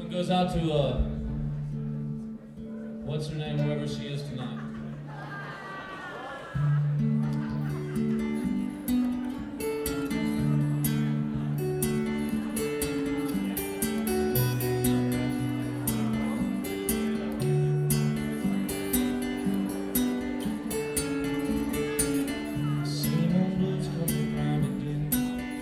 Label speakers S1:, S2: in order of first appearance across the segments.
S1: Goes out to, what's her name, whoever she is tonight. Same old blues coming round again.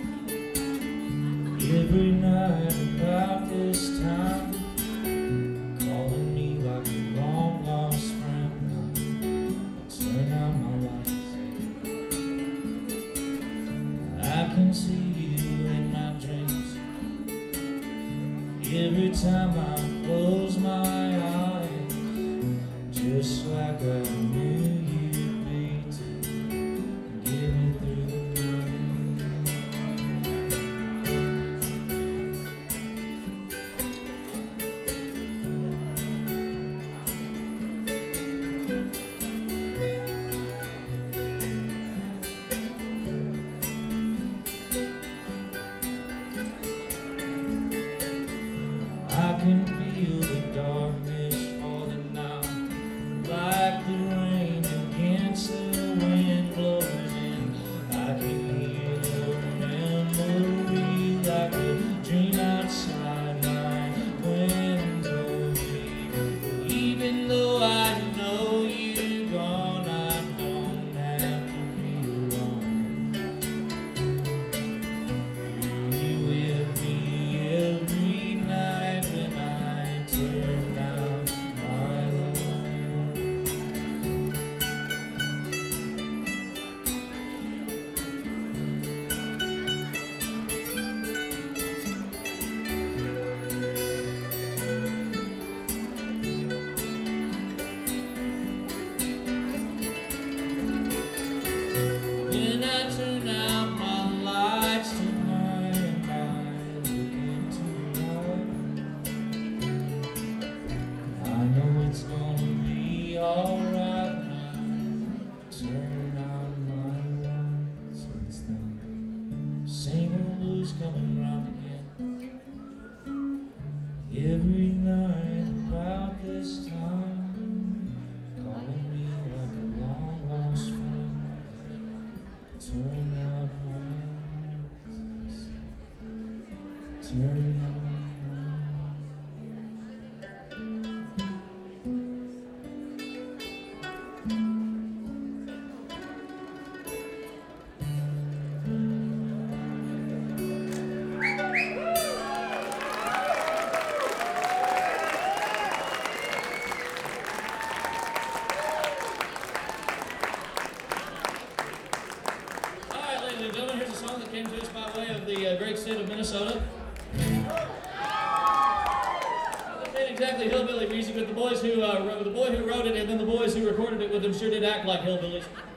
S1: Every night about this time, calling me like a long lost friend. Turn out my lights. I can see you in my dreams. Every time I close my eyes, just like I knew you'd be to get me through the night. I can feel the darkness falling now, like the rain against the wind blows in. I can hear your memory like a dream outside my window. Even though I know you're gone, I don't have to be alone. You're with me every night when I turn down my light. When I turn out my lights tonight and I look into your eyes, I know it's gonna be alright when I turn out my lights. It's the same old blues coming round again. Every night about this time, calling me like a long lost friend. Turn out my lights. Turn out my All right, ladies and gentlemen, here's a song that came to us by way of the great state of Minnesota. This ain't exactly hillbilly music, but the boy who wrote it and then the boys who recorded it with him sure did act like hillbillies.